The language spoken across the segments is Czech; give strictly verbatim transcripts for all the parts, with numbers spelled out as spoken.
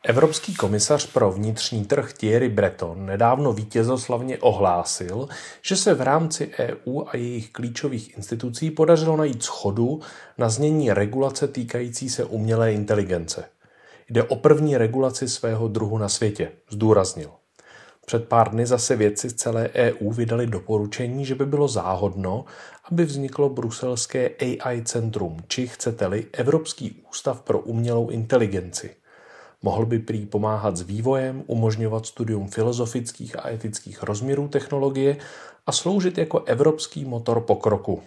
Evropský komisař pro vnitřní trh Thierry Breton nedávno vítězoslavně ohlásil, že se v rámci E U a jejich klíčových institucí podařilo najít shodu na znění regulace týkající se umělé inteligence. Jde o první regulaci svého druhu na světě, zdůraznil. Před pár dny zase vědci z celé E U vydali doporučení, že by bylo záhodno, aby vzniklo bruselské A I centrum, či chcete-li Evropský ústav pro umělou inteligenci. Mohl by prý pomáhat s vývojem, umožňovat studium filozofických a etických rozměrů technologie a sloužit jako evropský motor pokroku.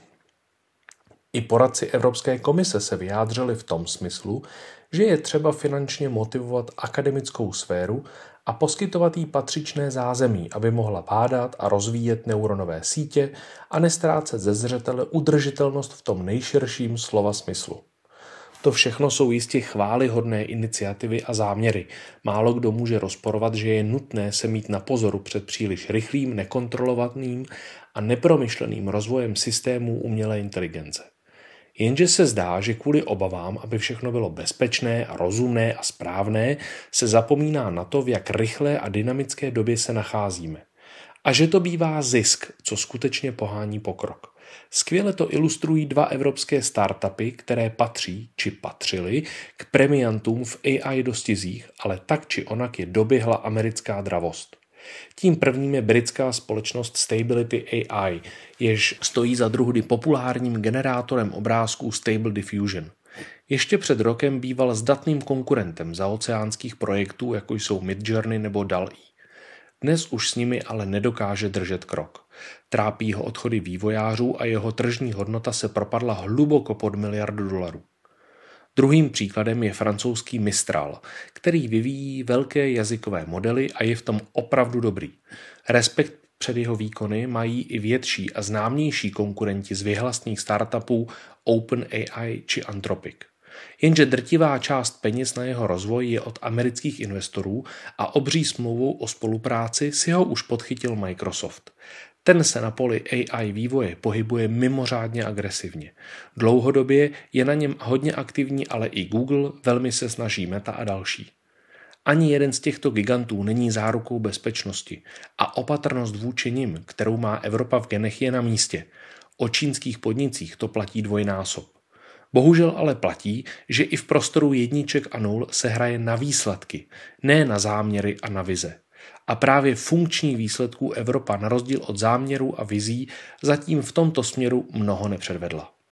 I poradci Evropské komise se vyjádřili v tom smyslu, že je třeba finančně motivovat akademickou sféru a poskytovat jí patřičné zázemí, aby mohla bádat a rozvíjet neuronové sítě a nestrácet ze zřetele udržitelnost v tom nejširším slova smyslu. To všechno jsou jistě chvályhodné iniciativy a záměry. Málo kdo může rozporovat, že je nutné se mít na pozoru před příliš rychlým, nekontrolovaným a nepromyšleným rozvojem systémů umělé inteligence. Jenže se zdá, že kvůli obavám, aby všechno bylo bezpečné a rozumné a správné, se zapomíná na to, v jak rychlé a dynamické době se nacházíme. A že to bývá zisk, co skutečně pohání pokrok. Skvěle to ilustrují dva evropské startupy, které patří, či patřily, k premiantům v A I dostizích, ale tak či onak je doběhla americká dravost. Tím prvním je britská společnost Stability A I, jež stojí za druhdy populárním generátorem obrázků Stable Diffusion. Ještě před rokem býval zdatným konkurentem zaoceánských projektů, jako jsou Midjourney nebo D A L L-E. Dnes už s nimi ale nedokáže držet krok. Trápí ho odchody vývojářů a jeho tržní hodnota se propadla hluboko pod miliardu dolarů. Druhým příkladem je francouzský Mistral, který vyvíjí velké jazykové modely a je v tom opravdu dobrý. Respekt před jeho výkony mají i větší a známější konkurenti z vyhlasných startupů OpenAI či Anthropic. Jenže drtivá část peněz na jeho rozvoj je od amerických investorů a obří smlouvu o spolupráci si ho už podchytil Microsoft. Ten se na poli A I vývoje pohybuje mimořádně agresivně. Dlouhodobě je na něm hodně aktivní, ale i Google, velmi se snaží Meta a další. Ani jeden z těchto gigantů není zárukou bezpečnosti a opatrnost vůči nim, kterou má Evropa v genech, je na místě. O čínských podnicích to platí dvojnásob. Bohužel ale platí, že i v prostoru jedniček a nul se hraje na výsledky, ne na záměry a na vize. A právě funkční výsledků Evropa na rozdíl od záměrů a vizí zatím v tomto směru mnoho nepředvedla.